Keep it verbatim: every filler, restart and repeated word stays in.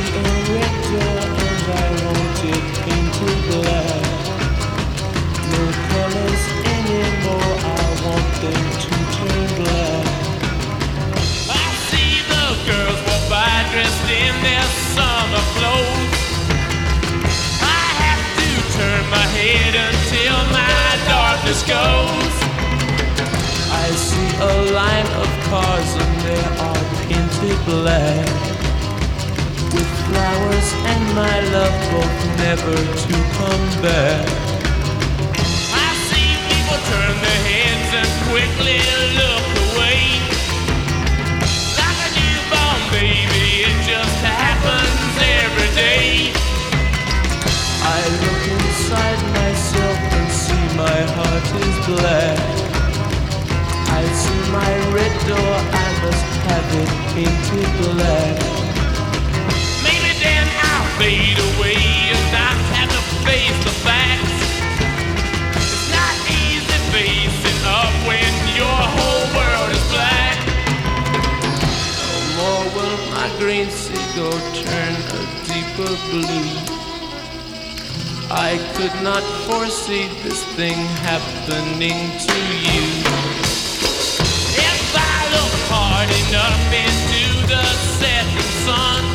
a red door and I want it painted black. No colors anymore, I want them to turn black. I see the girls walk by dressed in their summer clothes. I have to turn my head until my darkness goes. I see a line of cars and they are painted black, with flowers and my love both never to come back. I see people turn their heads and quickly look away. Like a newborn baby, it just happens every day. I look inside myself and see my heart is black. I see my red door, I must have it painted black. Maybe then I'll fade away and not have to face the facts. It's not easy facing up when your whole world is black. No more will my green seagull turn a deeper blue. I could not foresee this thing happening to you. If I look hard enough into the setting sun,